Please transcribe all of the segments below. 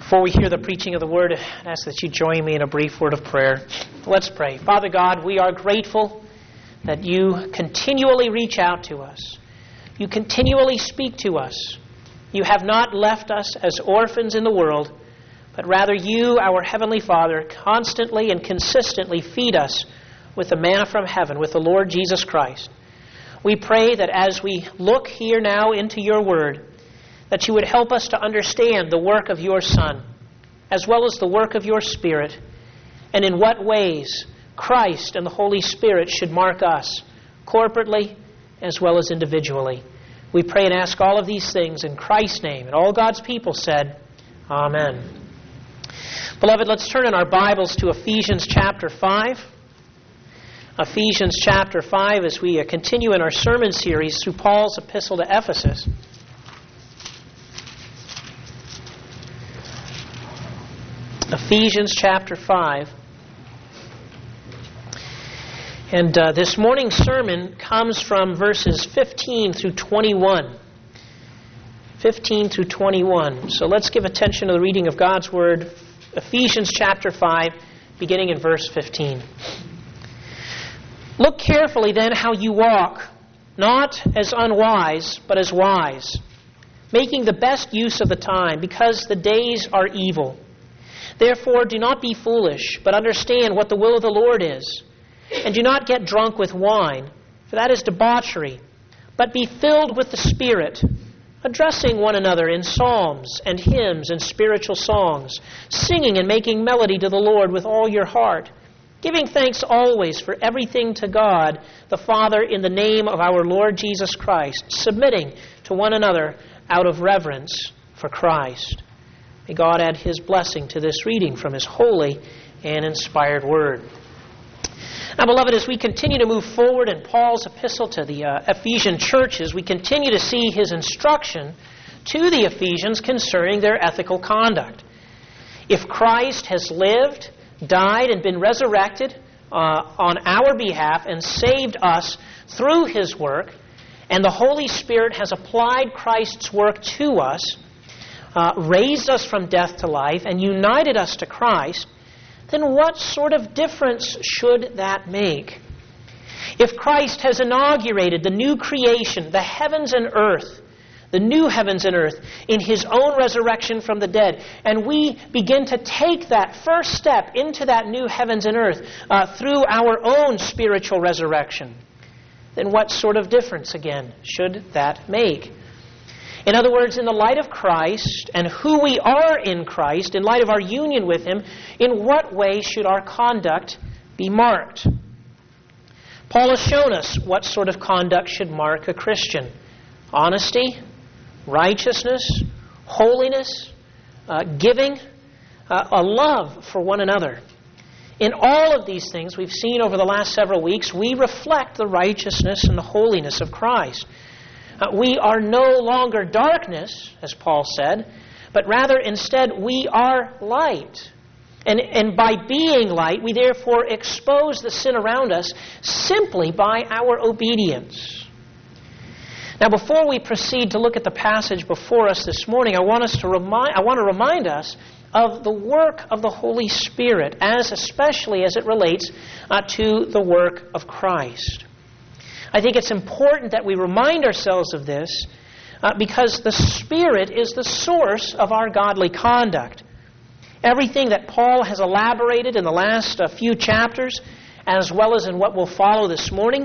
Before we hear the preaching of the Word, I ask that you join me in a brief word of prayer. Let's pray. Father God, we are grateful that you continually reach out to us. You continually speak to us. You have not left us as orphans in the world, but rather you, our Heavenly Father, constantly and consistently feed us with the manna from heaven, with the Lord Jesus Christ. We pray that as we look here now into your Word, that you would help us to understand the work of your Son, as well as the work of your Spirit, and in what ways Christ and the Holy Spirit should mark us, corporately as well as individually. We pray and ask all of these things in Christ's name. And all God's people said, Amen. Beloved, let's turn in our Bibles to Ephesians chapter 5. Ephesians chapter 5 as we continue in our sermon series through Paul's epistle to Ephesus. Ephesians chapter 5. And this morning's sermon comes from verses 15 through 21. 15 through 21. So let's give attention to the reading of God's Word. Ephesians chapter 5, beginning in verse 15. Look carefully then how you walk, not as unwise, but as wise, making the best use of the time, because the days are evil. Therefore, do not be foolish, but understand what the will of the Lord is. And do not get drunk with wine, for that is debauchery, but be filled with the Spirit, addressing one another in psalms and hymns and spiritual songs, singing and making melody to the Lord with all your heart, giving thanks always for everything to God, the Father, in the name of our Lord Jesus Christ, submitting to one another out of reverence for Christ. May God add His blessing to this reading from His holy and inspired Word. Now, beloved, as we continue to move forward in Paul's epistle to the Ephesian churches, we continue to see his instruction to the Ephesians concerning their ethical conduct. If Christ has lived, died, and been resurrected on our behalf and saved us through His work, and the Holy Spirit has applied Christ's work to us, raised us from death to life, and united us to Christ, then what sort of difference should that make? If Christ has inaugurated the new creation, the heavens and earth, the new heavens and earth, in His own resurrection from the dead, and we begin to take that first step into that new heavens and earth through our own spiritual resurrection, then what sort of difference, again, should that make? In other words, in the light of Christ and who we are in Christ, in light of our union with Him, in what way should our conduct be marked? Paul has shown us what sort of conduct should mark a Christian. Honesty, righteousness, holiness, giving, a love for one another. In all of these things we've seen over the last several weeks, we reflect the righteousness and the holiness of Christ. We are no longer darkness, as Paul said, but rather instead we are light. And by being light, we therefore expose the sin around us simply by our obedience. Now, before we proceed to look at the passage before us this morning, I want to remind us of the work of the Holy Spirit, especially as it relates to the work of Christ. I think it's important that we remind ourselves of this because the Spirit is the source of our godly conduct. Everything that Paul has elaborated in the last few chapters, as well as in what will follow this morning,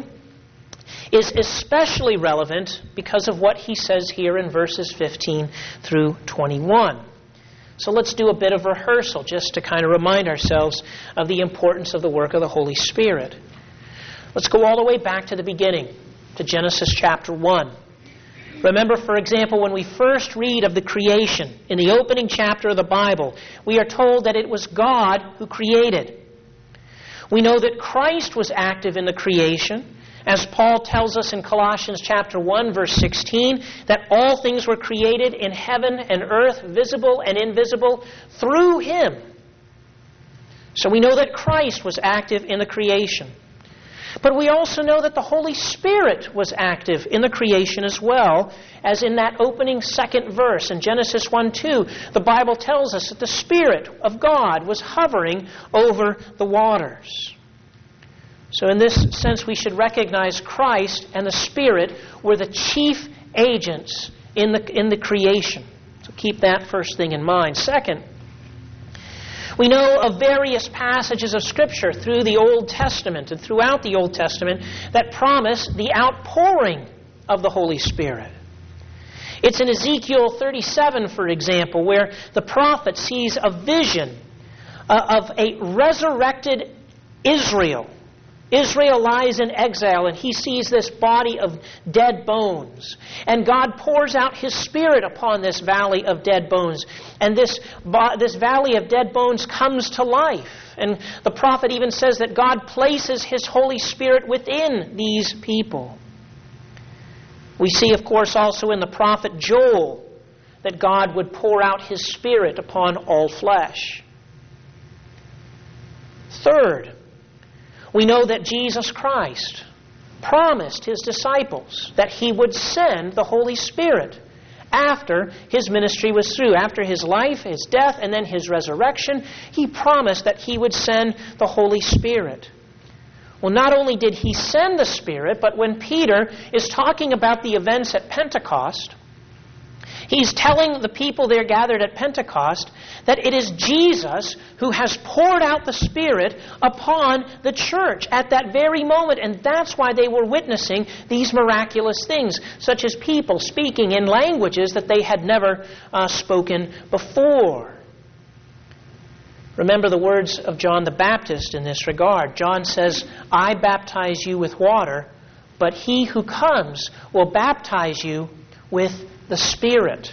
is especially relevant because of what he says here in verses 15 through 21. So let's do a bit of rehearsal just to kind of remind ourselves of the importance of the work of the Holy Spirit. Let's go all the way back to the beginning, to Genesis chapter 1. Remember, for example, when we first read of the creation, in the opening chapter of the Bible, we are told that it was God who created. We know that Christ was active in the creation, as Paul tells us in Colossians chapter 1, verse 16, that all things were created in heaven and earth, visible and invisible, through Him. So we know that Christ was active in the creation. But we also know that the Holy Spirit was active in the creation as well, as in that opening second verse in Genesis 1:2, the Bible tells us that the Spirit of God was hovering over the waters. So in this sense, we should recognize Christ and the Spirit were the chief agents in the creation. So keep that first thing in mind. Second, we know of various passages of Scripture through the Old Testament and throughout the Old Testament that promise the outpouring of the Holy Spirit. It's in Ezekiel 37, for example, where the prophet sees a vision of a resurrected Israel. Israel lies in exile, and he sees this body of dead bones. And God pours out His Spirit upon this valley of dead bones. And this valley of dead bones comes to life. And the prophet even says that God places His Holy Spirit within these people. We see, of course, also in the prophet Joel that God would pour out His Spirit upon all flesh. Third, we know that Jesus Christ promised His disciples that He would send the Holy Spirit after His ministry was through. After His life, His death, and then His resurrection, He promised that He would send the Holy Spirit. Well, not only did He send the Spirit, but when Peter is talking about the events at Pentecost, he's telling the people there gathered at Pentecost that it is Jesus who has poured out the Spirit upon the church at that very moment. And that's why they were witnessing these miraculous things, such as people speaking in languages that they had never spoken before. Remember the words of John the Baptist in this regard. John says, "I baptize you with water, but He who comes will baptize you with the Spirit."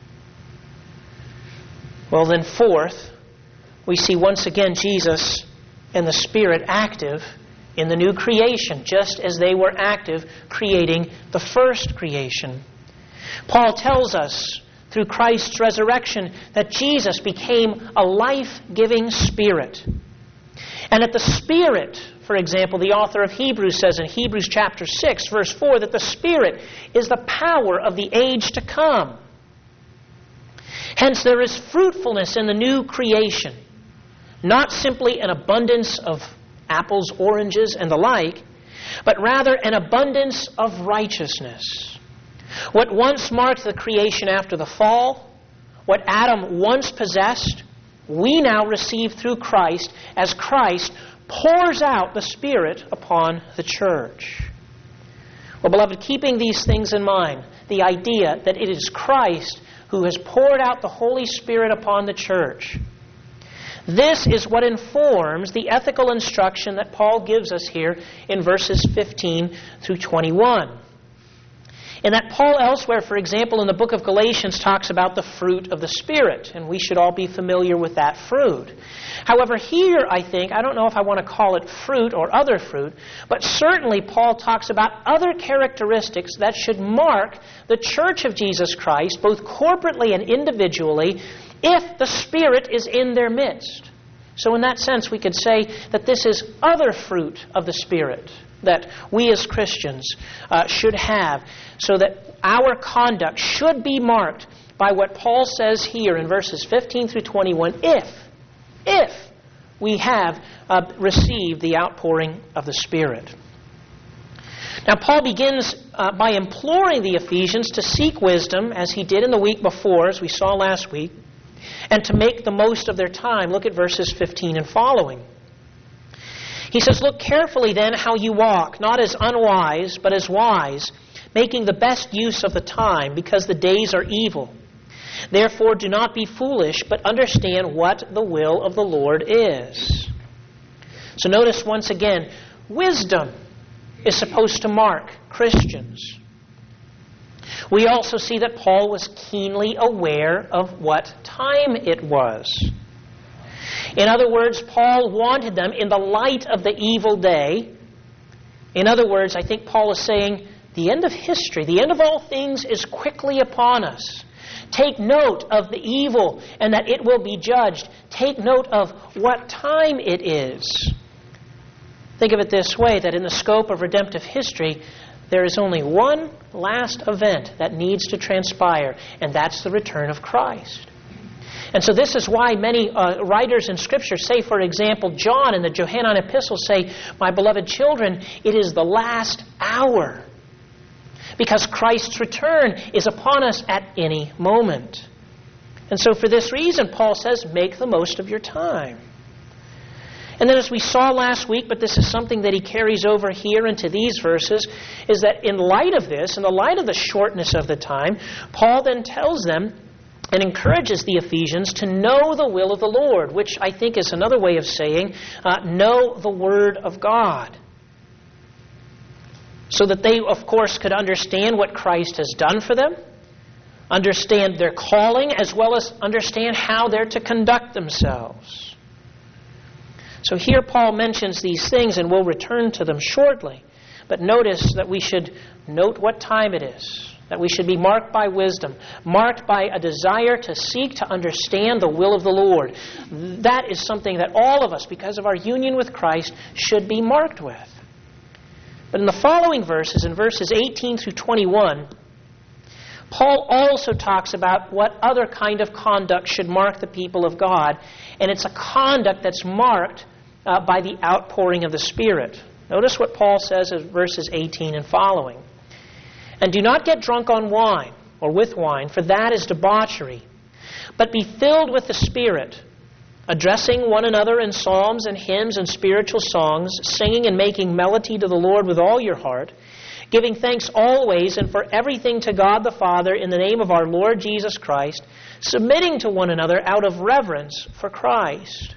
Well, then fourth, we see once again Jesus and the Spirit active in the new creation, just as they were active creating the first creation. Paul tells us through Christ's resurrection that Jesus became a life-giving Spirit. And that the Spirit, for example, the author of Hebrews says in Hebrews chapter 6, verse 4, that the Spirit is the power of the age to come. Hence, there is fruitfulness in the new creation, not simply an abundance of apples, oranges, and the like, but rather an abundance of righteousness. What once marked the creation after the fall, what Adam once possessed, we now receive through Christ as Christ pours out the Spirit upon the church. Well, beloved, keeping these things in mind, the idea that it is Christ who has poured out the Holy Spirit upon the church, this is what informs the ethical instruction that Paul gives us here in verses 15 through 21. In that Paul elsewhere, for example, in the book of Galatians, talks about the fruit of the Spirit, and we should all be familiar with that fruit. However, here, I don't know if I want to call it fruit or other fruit, but certainly Paul talks about other characteristics that should mark the church of Jesus Christ, both corporately and individually, if the Spirit is in their midst. So in that sense, we could say that this is other fruit of the Spirit that we as Christians should have, so that our conduct should be marked by what Paul says here in verses 15 through 21, if we have received the outpouring of the Spirit. Now, Paul begins by imploring the Ephesians to seek wisdom, as he did in the week before, as we saw last week, and to make the most of their time. Look at verses 15 and following. He says, "Look carefully then how you walk, not as unwise, but as wise, making the best use of the time, because the days are evil. Therefore do not be foolish, but understand what the will of the Lord is." So notice once again, wisdom is supposed to mark Christians. We also see that Paul was keenly aware of what time it was. In other words, Paul wanted them in the light of the evil day. In other words, I think Paul is saying, the end of history, the end of all things is quickly upon us. Take note of the evil and that it will be judged. Take note of what time it is. Think of it this way, that in the scope of redemptive history, there is only one last event that needs to transpire, and that's the return of Christ. And so this is why many writers in Scripture say, for example, John in the Johannine epistles say, "My beloved children, it is the last hour." Because Christ's return is upon us at any moment. And so for this reason, Paul says, make the most of your time. And then as we saw last week, but this is something that he carries over here into these verses, is that in light of this, in the light of the shortness of the time, Paul then tells them and encourages the Ephesians to know the will of the Lord, which I think is another way of saying, know the Word of God. So that they, of course, could understand what Christ has done for them, understand their calling, as well as understand how they're to conduct themselves. So here Paul mentions these things, and we'll return to them shortly. But notice that we should note what time it is, that we should be marked by wisdom, marked by a desire to seek to understand the will of the Lord. That is something that all of us, because of our union with Christ, should be marked with. But in the following verses, in verses 18 through 21, Paul also talks about what other kind of conduct should mark the people of God. And it's a conduct that's marked by the outpouring of the Spirit. Notice what Paul says in verses 18 and following. "And do not get drunk on wine, or with wine, for that is debauchery. But be filled with the Spirit, addressing one another in psalms and hymns and spiritual songs, singing and making melody to the Lord with all your heart, giving thanks always and for everything to God the Father in the name of our Lord Jesus Christ, submitting to one another out of reverence for Christ."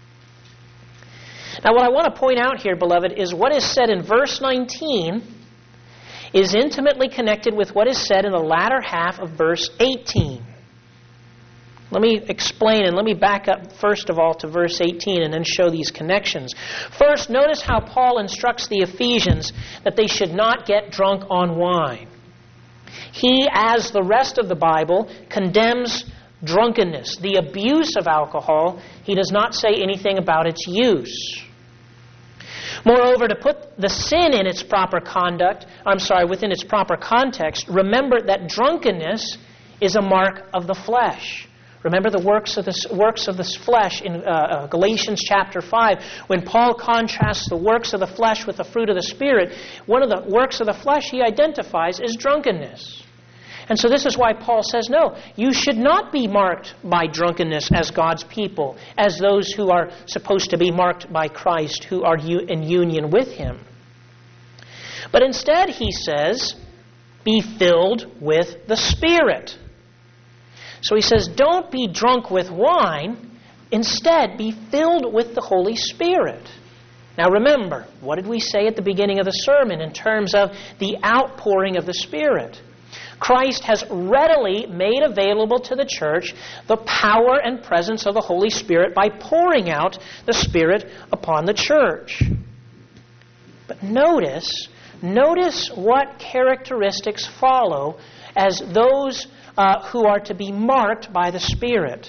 Now what I want to point out here, beloved, is what is said in verse 19 is intimately connected with what is said in the latter half of verse 18. Let me explain, and let me back up first of all to verse 18 and then show these connections. First, notice how Paul instructs the Ephesians that they should not get drunk on wine. He, as the rest of the Bible, condemns drunkenness, the abuse of alcohol. He does not say anything about its use. Moreover, to put the sin in its proper within its proper context, remember that drunkenness is a mark of the flesh. Remember the works of the flesh in Galatians chapter 5, when Paul contrasts the works of the flesh with the fruit of the Spirit. One of the works of the flesh he identifies is drunkenness. And so this is why Paul says, no, you should not be marked by drunkenness as God's people, as those who are supposed to be marked by Christ, who are in union with Him. But instead, he says, be filled with the Spirit. So he says, don't be drunk with wine. Instead, be filled with the Holy Spirit. Now remember, what did we say at the beginning of the sermon in terms of the outpouring of the Spirit? Christ has readily made available to the church the power and presence of the Holy Spirit by pouring out the Spirit upon the church. But notice what characteristics follow as those who are to be marked by the Spirit.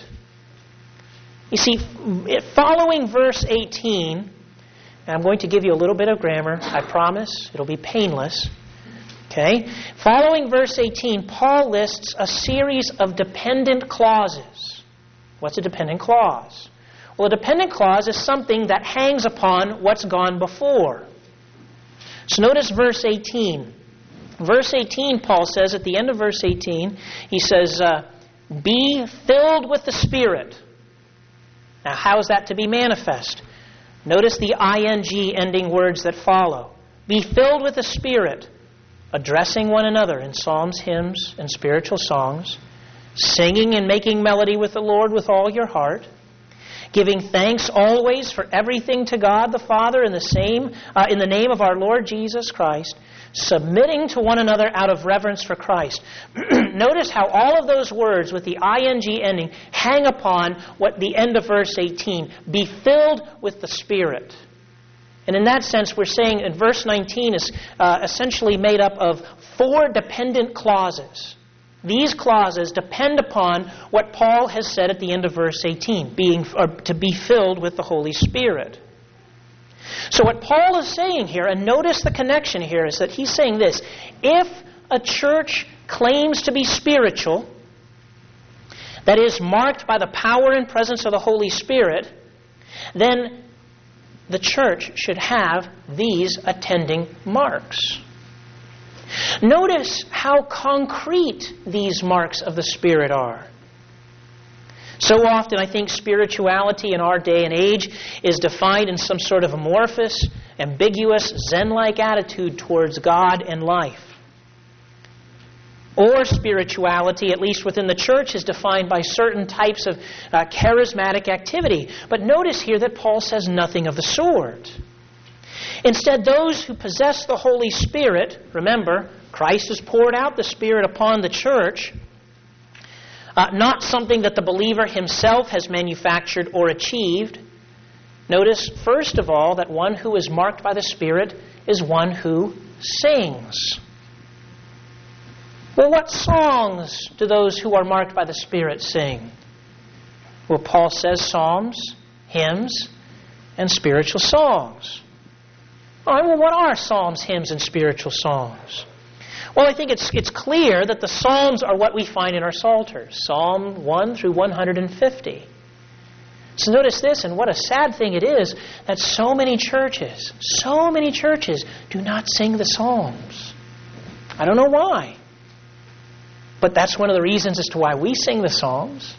You see, following verse 18, and I'm going to give you a little bit of grammar, I promise, it'll be painless. Okay? Following verse 18, Paul lists a series of dependent clauses. What's a dependent clause? Well, a dependent clause is something that hangs upon what's gone before. So notice verse 18. Verse 18, Paul says, at the end of verse 18, he says, be filled with the Spirit. Now, how is that to be manifest? Notice the ing ending words that follow. Be filled with the Spirit, addressing one another in psalms, hymns, and spiritual songs, singing and making melody with the Lord with all your heart, giving thanks always for everything to God the Father in the name of our Lord Jesus Christ, submitting to one another out of reverence for Christ. Notice how all of those words with the ing ending hang upon what the end of verse 18, be filled with the Spirit. And in that sense, we're saying in verse 19 is essentially made up of 4 dependent clauses. These clauses depend upon what Paul has said at the end of verse 18, to be filled with the Holy Spirit. So what Paul is saying here, and notice the connection here, is that he's saying this: if a church claims to be spiritual, that is marked by the power and presence of the Holy Spirit, then the church should have these attending marks. Notice how concrete these marks of the Spirit are. So often I think spirituality in our day and age is defined in some sort of amorphous, ambiguous, Zen-like attitude towards God and life. Or spirituality, at least within the church, is defined by certain types of charismatic activity. But notice here that Paul says nothing of the sort. Instead, those who possess the Holy Spirit, remember, Christ has poured out the Spirit upon the church, not something that the believer himself has manufactured or achieved. Notice, first of all, that one who is marked by the Spirit is one who sings. Well, what songs do those who are marked by the Spirit sing? Well, Paul says psalms, hymns, and spiritual songs. All right, well, what are psalms, hymns, and spiritual songs? Well, I think it's clear that the psalms are what we find in our psalters, Psalm 1 through 150. So notice this, and what a sad thing it is that so many churches do not sing the psalms. I don't know why. But that's one of the reasons as to why we sing the Psalms.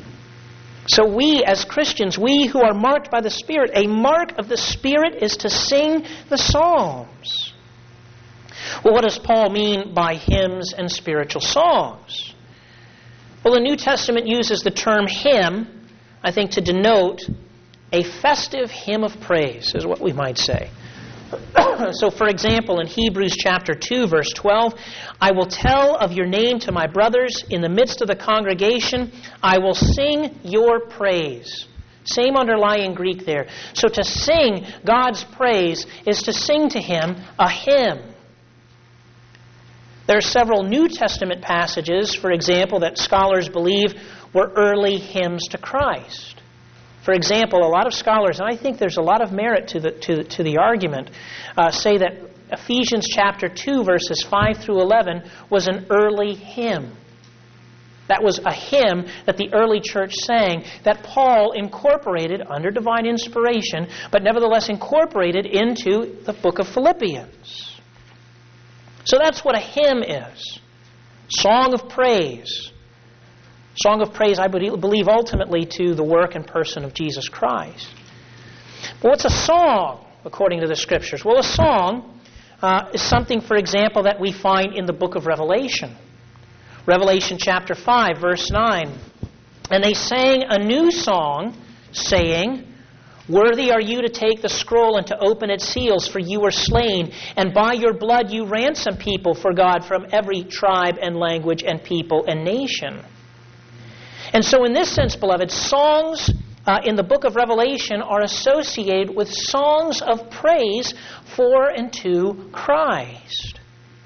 So we, as Christians, we who are marked by the Spirit, a mark of the Spirit is to sing the Psalms. Well, what does Paul mean by hymns and spiritual songs? Well, the New Testament uses the term hymn, I think, to denote a festive hymn of praise, is what we might say. So, for example, in Hebrews chapter 2, verse 12, I will tell of your name to my brothers in the midst of the congregation. I will sing your praise. Same underlying Greek there. So to sing God's praise is to sing to Him a hymn. There are several New Testament passages, for example, that scholars believe were early hymns to Christ. For example, a lot of scholars, and I think there's a lot of merit to the argument, say that Ephesians chapter 2, verses 5 through 11 was an early hymn. That was a hymn that the early church sang that Paul incorporated under divine inspiration, but nevertheless incorporated into the book of Philippians. So that's what a hymn is. Song of praise. Song of praise, I believe, ultimately to the work and person of Jesus Christ. But what's a song, according to the Scriptures? Well, a song is something, for example, that we find in the book of Revelation. Revelation chapter 5, verse 9. And they sang a new song, saying, Worthy are you to take the scroll and to open its seals, for you were slain, and by your blood you ransomed people for God from every tribe and language and people and nation. And so in this sense, beloved, songs in the book of Revelation are associated with songs of praise for and to Christ.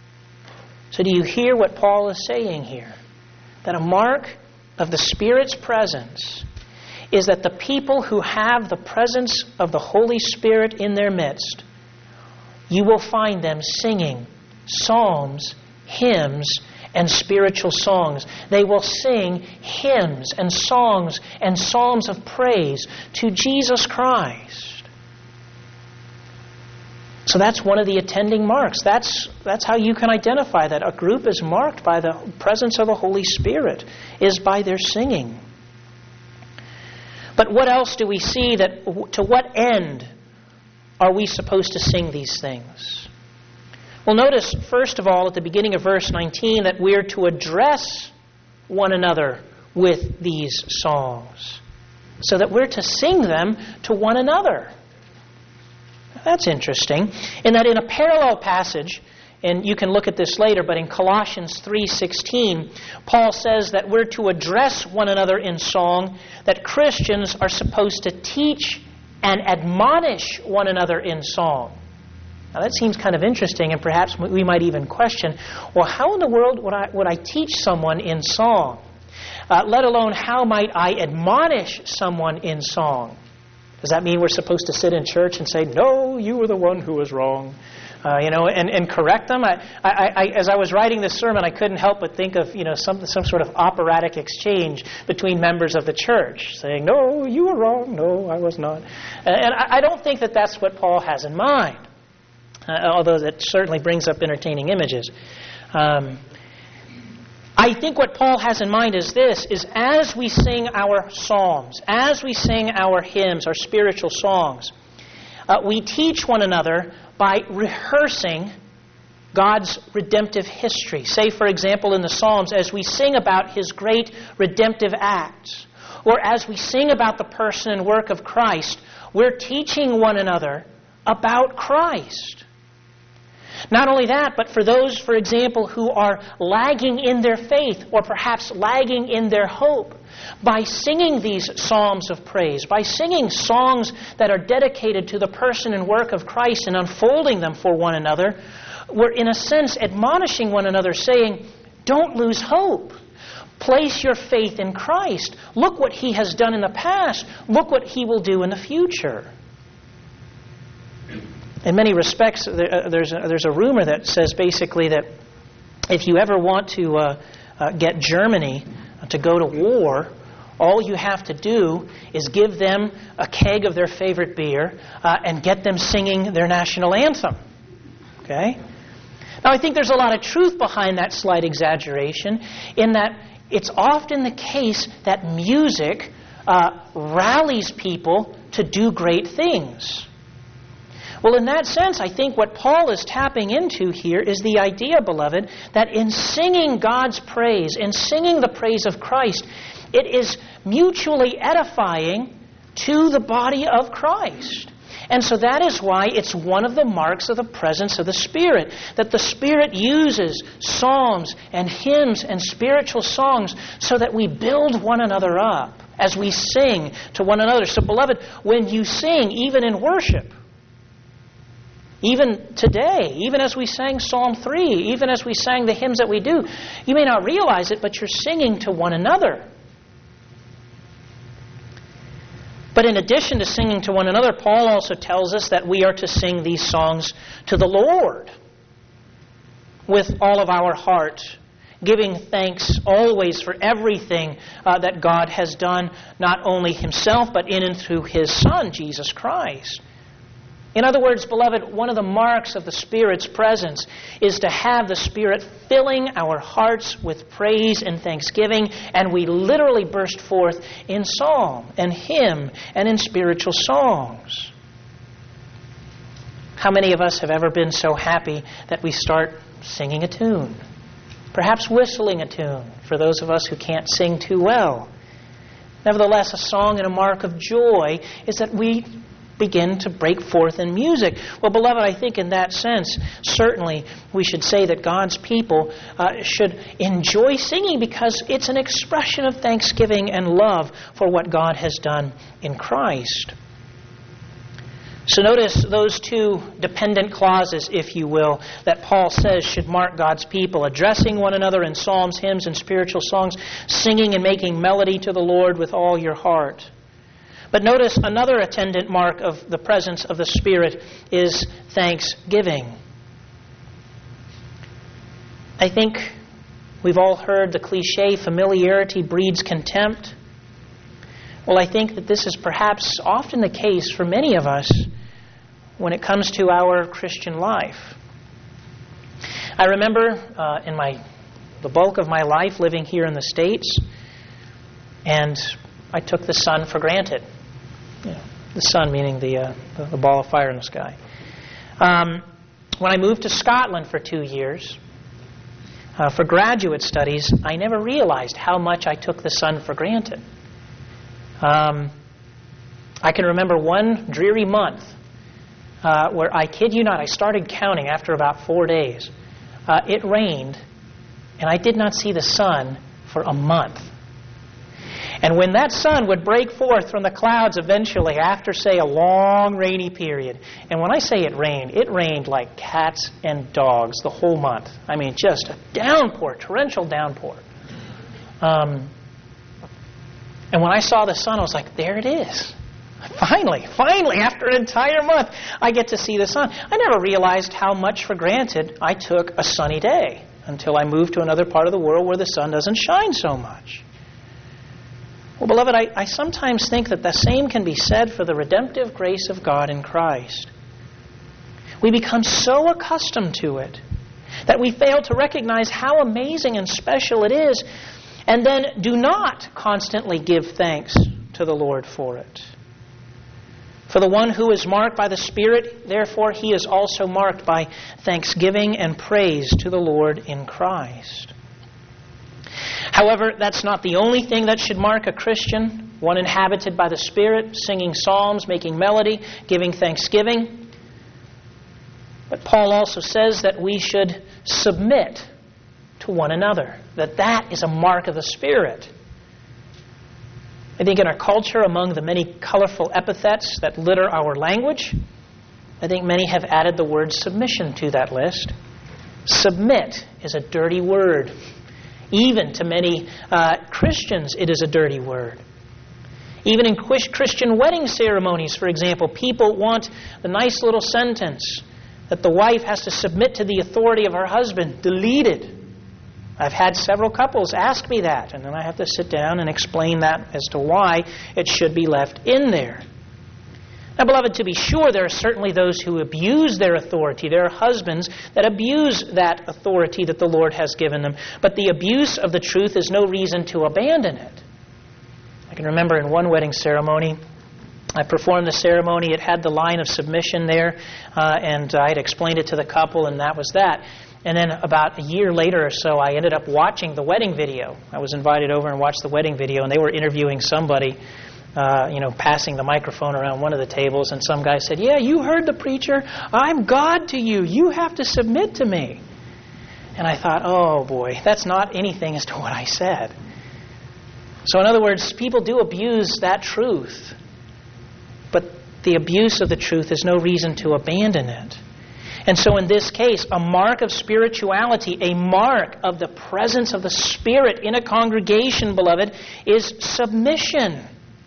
So do you hear what Paul is saying here? That a mark of the Spirit's presence is that the people who have the presence of the Holy Spirit in their midst, you will find them singing psalms, hymns, and spiritual songs. They will sing hymns and songs and psalms of praise to Jesus Christ. So that's one of the attending marks. That's how you can identify that a group is marked by the presence of the Holy Spirit, is by their singing. But what else do we see? That to what end are we supposed to sing these things? Well, notice, first of all, at the beginning of verse 19, that we're to address one another with these songs, so that we're to sing them to one another. That's interesting. In that in a parallel passage, and you can look at this later, but in Colossians 3:16, Paul says that we're to address one another in song, that Christians are supposed to teach and admonish one another in song. Now that seems kind of interesting, and perhaps we might even question, well, how in the world would I teach someone in song? Let alone how might I admonish someone in song? Does that mean we're supposed to sit in church and say, no, you were the one who was wrong? And correct them? As I was writing this sermon, I couldn't help but think of some sort of operatic exchange between members of the church, saying, no, you were wrong, no, I was not. And I don't think that that's what Paul has in mind, although that certainly brings up entertaining images. I think what Paul has in mind is this, is as we sing our psalms, as we sing our hymns, our spiritual songs, we teach one another by rehearsing God's redemptive history. Say, for example, in the Psalms, as we sing about His great redemptive acts, or as we sing about the person and work of Christ, we're teaching one another about Christ. Not only that, but for those, for example, who are lagging in their faith, or perhaps lagging in their hope, by singing these psalms of praise, by singing songs that are dedicated to the person and work of Christ and unfolding them for one another, we're in a sense admonishing one another, saying, don't lose hope. Place your faith in Christ. Look what He has done in the past. Look what He will do in the future. In many respects, there's a rumor that says basically that if you ever want to get Germany to go to war, all you have to do is give them a keg of their favorite beer and get them singing their national anthem. Okay? Now, I think there's a lot of truth behind that slight exaggeration, in that it's often the case that music rallies people to do great things. Well, in that sense, I think what Paul is tapping into here is the idea, beloved, that in singing God's praise, in singing the praise of Christ, it is mutually edifying to the body of Christ. And so that is why it's one of the marks of the presence of the Spirit, that the Spirit uses psalms and hymns and spiritual songs so that we build one another up as we sing to one another. So, beloved, when you sing, even in worship, even today, even as we sang Psalm 3, even as we sang the hymns that we do, you may not realize it, but you're singing to one another. But in addition to singing to one another, Paul also tells us that we are to sing these songs to the Lord with all of our heart, giving thanks always for everything that God has done, not only Himself, but in and through His Son, Jesus Christ. In other words, beloved, one of the marks of the Spirit's presence is to have the Spirit filling our hearts with praise and thanksgiving, and we literally burst forth in psalm and hymn and in spiritual songs. How many of us have ever been so happy that we start singing a tune? Perhaps whistling a tune, for those of us who can't sing too well. Nevertheless, a song and a mark of joy is that we begin to break forth in music. Well, beloved, I think in that sense, certainly we should say that God's people should enjoy singing because it's an expression of thanksgiving and love for what God has done in Christ. So notice those two dependent clauses, if you will, that Paul says should mark God's people: addressing one another in psalms, hymns, and spiritual songs, singing and making melody to the Lord with all your heart. But notice another attendant mark of the presence of the Spirit is thanksgiving. I think we've all heard the cliche, familiarity breeds contempt. Well, I think that this is perhaps often the case for many of us when it comes to our Christian life. I remember in the bulk of my life living here in the States, and I took the sun for granted. The sun meaning the ball of fire in the sky. When I moved to Scotland for 2 years, for graduate studies, I never realized how much I took the sun for granted. I can remember one dreary month where, I kid you not, I started counting after about 4 days. It rained, and I did not see the sun for a month. And when that sun would break forth from the clouds eventually after, say, a long rainy period, and when I say it rained like cats and dogs the whole month. I mean, just a downpour, torrential downpour. And when I saw the sun, I was like, there it is. Finally, after an entire month, I get to see the sun. I never realized how much for granted I took a sunny day until I moved to another part of the world where the sun doesn't shine so much. Well, beloved, I sometimes think that the same can be said for the redemptive grace of God in Christ. We become so accustomed to it that we fail to recognize how amazing and special it is, and then do not constantly give thanks to the Lord for it. For the one who is marked by the Spirit, therefore, he is also marked by thanksgiving and praise to the Lord in Christ. However, that's not the only thing that should mark a Christian, one inhabited by the Spirit, singing psalms, making melody, giving thanksgiving. But Paul also says that we should submit to one another, that is a mark of the Spirit. I think in our culture, among the many colorful epithets that litter our language, I think many have added the word submission to that list. Submit is a dirty word. Even to many Christians, it is a dirty word. Even in Christian wedding ceremonies, for example, people want the nice little sentence that the wife has to submit to the authority of her husband deleted. I've had several couples ask me that, and then I have to sit down and explain that as to why it should be left in there. Now, beloved, to be sure, there are certainly those who abuse their authority. There are husbands that abuse that authority that the Lord has given them. But the abuse of the truth is no reason to abandon it. I can remember in one wedding ceremony, I performed the ceremony. It had the line of submission there, and I had explained it to the couple, and that was that. And then about a year later or so, I ended up watching the wedding video. I was invited over and watched the wedding video, and they were interviewing somebody, passing the microphone around one of the tables, and some guy said, "Yeah, you heard the preacher. I'm God to you. You have to submit to me." And I thought, oh boy, that's not anything as to what I said. So in other words, people do abuse that truth. But the abuse of the truth is no reason to abandon it. And so in this case, a mark of spirituality, a mark of the presence of the Spirit in a congregation, beloved, is submission.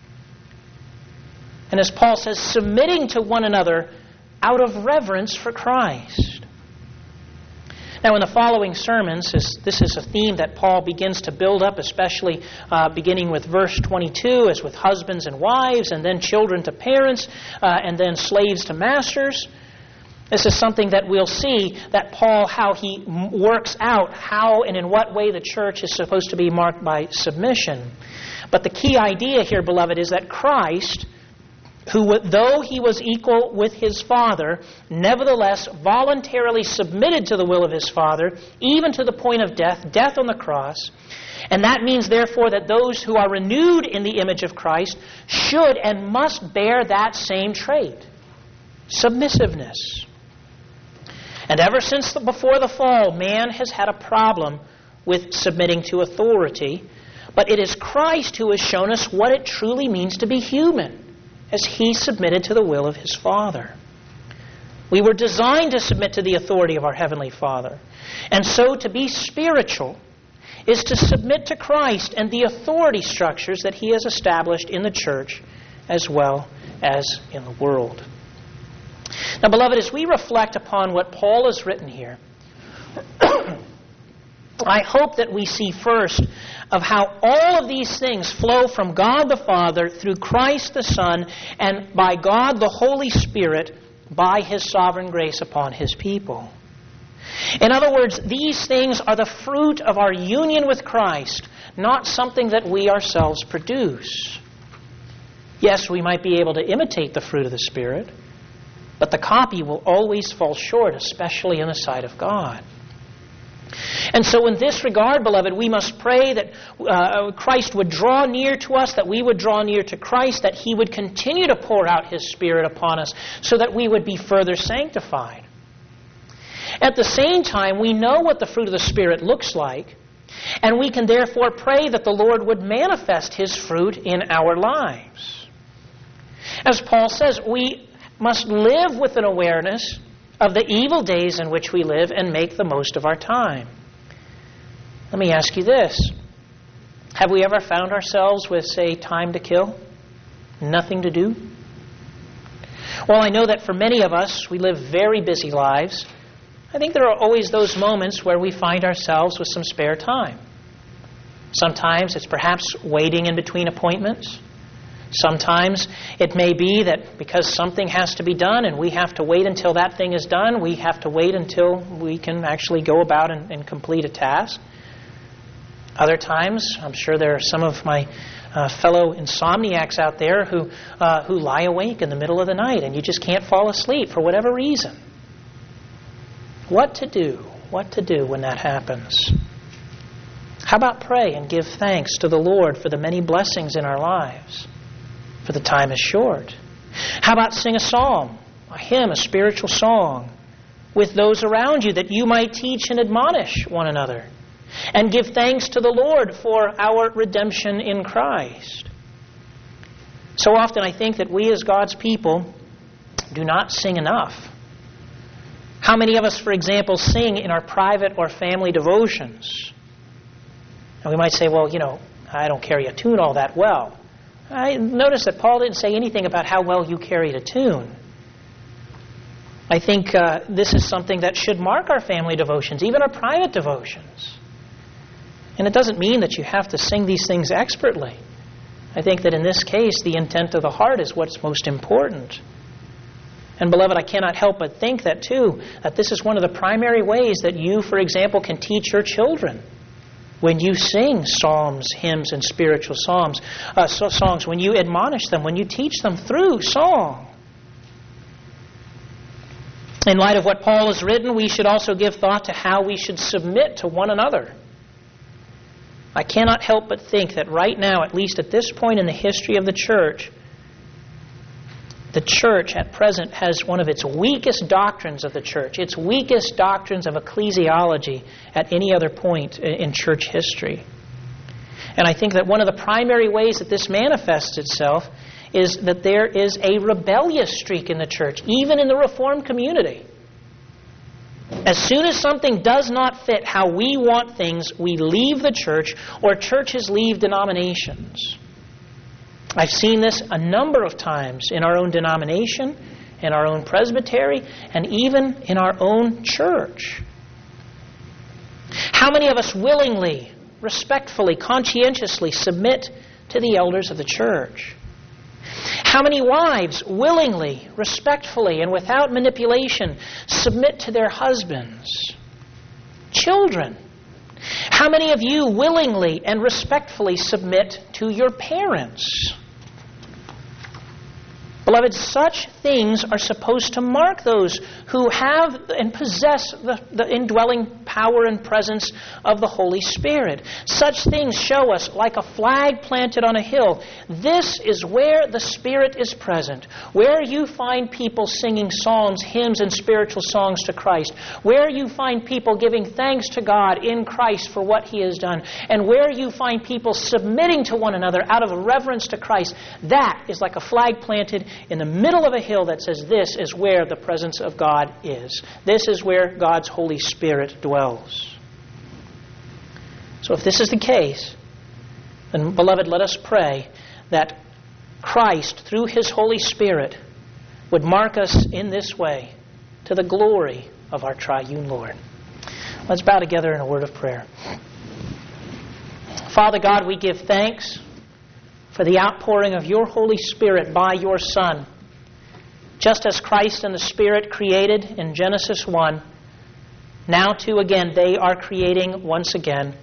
And as Paul says, submitting to one another out of reverence for Christ. Now, in the following sermons, this is a theme that Paul begins to build up, especially beginning with verse 22, as with husbands and wives, and then children to parents, and then slaves to masters. This is something that we'll see that Paul, how he works out how and in what way the church is supposed to be marked by submission. But the key idea here, beloved, is that Christ, who, though he was equal with his Father, nevertheless voluntarily submitted to the will of his Father, even to the point of death on the cross. And that means, therefore, that those who are renewed in the image of Christ should and must bear that same trait, submissiveness. And ever since before the fall, man has had a problem with submitting to authority, but it is Christ who has shown us what it truly means to be human, as he submitted to the will of his Father. We were designed to submit to the authority of our Heavenly Father. And so to be spiritual is to submit to Christ and the authority structures that he has established in the church as well as in the world. Now, beloved, as we reflect upon what Paul has written here, I hope that we see first of how all of these things flow from God the Father through Christ the Son and by God the Holy Spirit by his sovereign grace upon his people. In other words, these things are the fruit of our union with Christ, not something that we ourselves produce. Yes, we might be able to imitate the fruit of the Spirit, but the copy will always fall short, especially in the sight of God. And so in this regard, beloved, we must pray that Christ would draw near to us, that we would draw near to Christ, that he would continue to pour out his Spirit upon us so that we would be further sanctified. At the same time, we know what the fruit of the Spirit looks like, and we can therefore pray that the Lord would manifest his fruit in our lives. As Paul says, we must live with an awareness of the evil days in which we live and make the most of our time. Let me ask you this. Have we ever found ourselves with, say, time to kill? Nothing to do? While I know that for many of us, we live very busy lives, I think there are always those moments where we find ourselves with some spare time. Sometimes it's perhaps waiting in between appointments. Sometimes it may be that because something has to be done and we have to wait until that thing is done, we have to wait until we can actually go about and complete a task. Other times, I'm sure there are some of my fellow insomniacs out there who lie awake in the middle of the night and you just can't fall asleep for whatever reason. What to do? What to do when that happens? How about pray and give thanks to the Lord for the many blessings in our lives? For the time is short. How about sing a psalm, a hymn, a spiritual song with those around you that you might teach and admonish one another? And give thanks to the Lord for our redemption in Christ. So often I think that we as God's people do not sing enough. How many of us, for example, sing in our private or family devotions? And we might say, well, I don't carry a tune all that well. I noticed that Paul didn't say anything about how well you carried a tune. I think this is something that should mark our family devotions, even our private devotions. And it doesn't mean that you have to sing these things expertly. I think that in this case, the intent of the heart is what's most important. And beloved, I cannot help but think that too, that this is one of the primary ways that you, for example, can teach your children. When you sing psalms, hymns, and spiritual songs, when you admonish them, when you teach them through song. In light of what Paul has written, we should also give thought to how we should submit to one another. I cannot help but think that right now, at least at this point in the history of the church at present has one of its weakest doctrines of the church, its weakest doctrines of ecclesiology at any other point in church history. And I think that one of the primary ways that this manifests itself is that there is a rebellious streak in the church, even in the Reformed community. As soon as something does not fit how we want things, we leave the church, or churches leave denominations. I've seen this a number of times in our own denomination, in our own presbytery, and even in our own church. How many of us willingly, respectfully, conscientiously submit to the elders of the church? How many wives willingly, respectfully, and without manipulation submit to their husbands? Children, how many of you willingly and respectfully submit to your parents? Beloved, such things are supposed to mark those who have and possess the indwelling power and presence of the Holy Spirit. Such things show us, like a flag planted on a hill, this is where the Spirit is present. Where you find people singing psalms, hymns, and spiritual songs to Christ. Where you find people giving thanks to God in Christ for what He has done. And where you find people submitting to one another out of reverence to Christ. That is like a flag planted in the middle of a hill that says this is where the presence of God is. This is where God's Holy Spirit dwells. So if this is the case, then, beloved, let us pray that Christ, through His Holy Spirit, would mark us in this way to the glory of our triune Lord. Let's bow together in a word of prayer. Father God, we give thanks for the outpouring of your Holy Spirit by your Son. Just as Christ and the Spirit created in Genesis 1, now too again they are creating once again.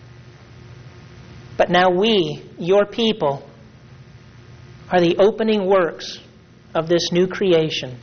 But now we, your people, are the opening works of this new creation.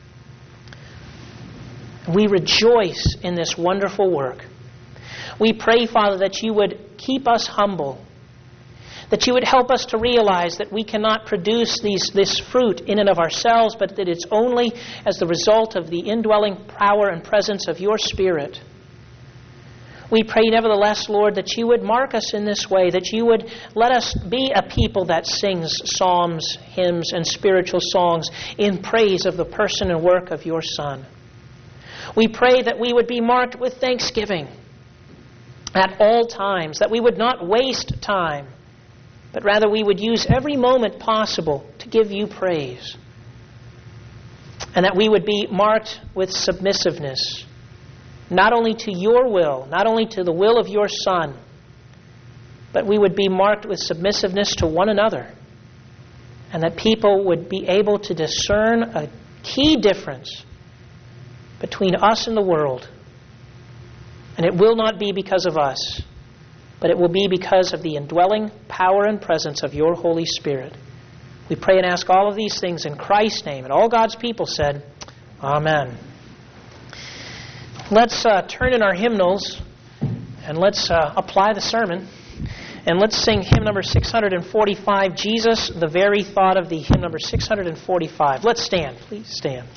We rejoice in this wonderful work. We pray, Father, that you would keep us humble, that you would help us to realize that we cannot produce this fruit in and of ourselves, but that it's only as the result of the indwelling power and presence of your Spirit. We pray, nevertheless, Lord, that you would mark us in this way, that you would let us be a people that sings psalms, hymns, and spiritual songs in praise of the person and work of your Son. We pray that we would be marked with thanksgiving at all times, that we would not waste time, but rather we would use every moment possible to give you praise. And that we would be marked with submissiveness, not only to your will, not only to the will of your Son, but we would be marked with submissiveness to one another. And that people would be able to discern a key difference between us and the world. And it will not be because of us, but it will be because of the indwelling power and presence of your Holy Spirit. We pray and ask all of these things in Christ's name. And all God's people said, Amen. Let's turn in our hymnals and let's apply the sermon. And let's sing hymn number 645, Jesus, the Very Thought of Thee, hymn number 645. Let's stand. Please stand.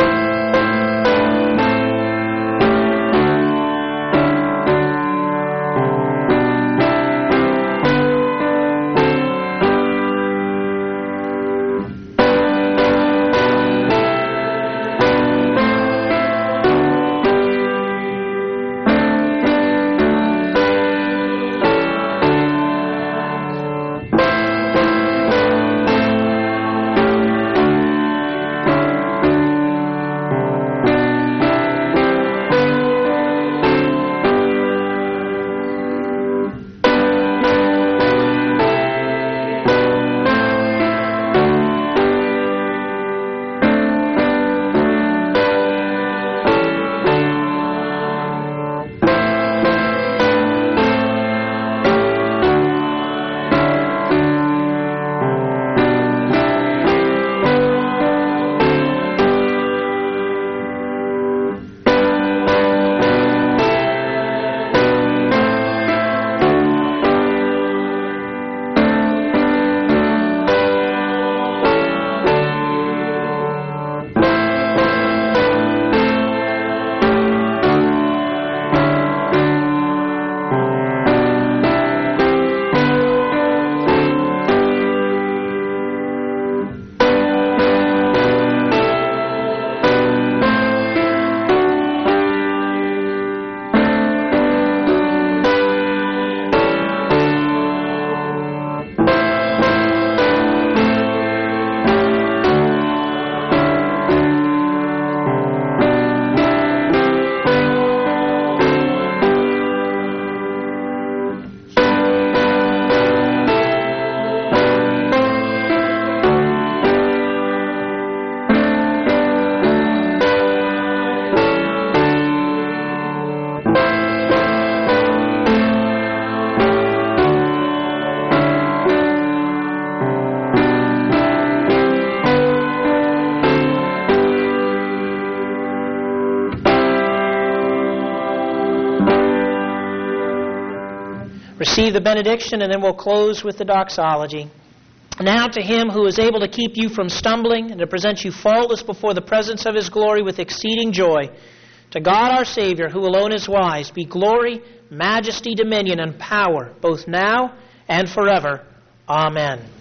Receive the benediction, and then we'll close with the doxology. Now to Him who is able to keep you from stumbling and to present you faultless before the presence of His glory with exceeding joy, to God our Savior, who alone is wise, be glory, majesty, dominion, and power, both now and forever. Amen.